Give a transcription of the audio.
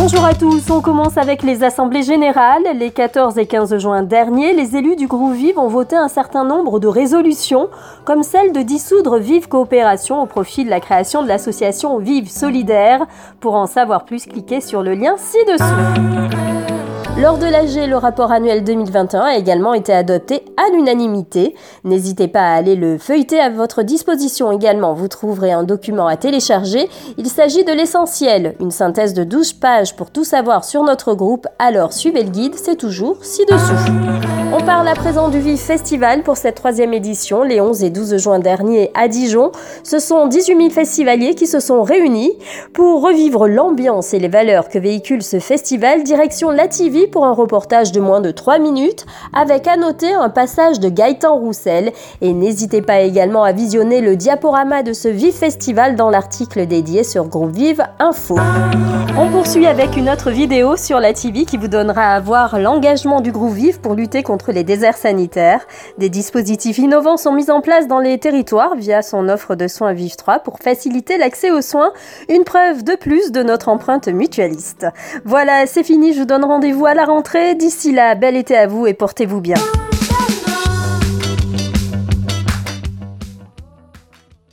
Bonjour à tous, on commence avec les assemblées générales. Les 14 et 15 juin dernier, les élus du groupe Vive ont voté un certain nombre de résolutions, comme celle de dissoudre Vive Coopération au profit de la création de l'association Vive Solidaire. Pour en savoir plus, cliquez sur le lien ci-dessous. Lors de l'AG, le rapport annuel 2021 a également été adopté à l'unanimité. N'hésitez pas à aller le feuilleter à votre disposition également. Vous trouverez un document à télécharger. Il s'agit de l'essentiel, une synthèse de 12 pages pour tout savoir sur notre groupe. Alors suivez le guide, c'est toujours ci-dessous. On parle à présent du Vive Festival pour cette 3e édition, les 11 et 12 juin dernier à Dijon. Ce sont 18 000 festivaliers qui se sont réunis pour revivre l'ambiance et les valeurs que véhicule ce festival. Direction la TV pour un reportage de moins de 3 minutes, avec à noter un passage de Gaëtan Roussel. Et n'hésitez pas également à visionner le diaporama de ce Vive Festival dans l'article dédié sur Groupe Vive Info. On poursuit avec une autre vidéo sur la TV qui vous donnera à voir l'engagement du Groupe Vive pour lutter contre les déserts sanitaires. Des dispositifs innovants sont mis en place dans les territoires via son offre de soins Vive 3 pour faciliter l'accès aux soins, une preuve de plus de notre empreinte mutualiste. Voilà, c'est fini, je vous donne rendez-vous à la rentrée. D'ici là, bel été à vous et portez-vous bien.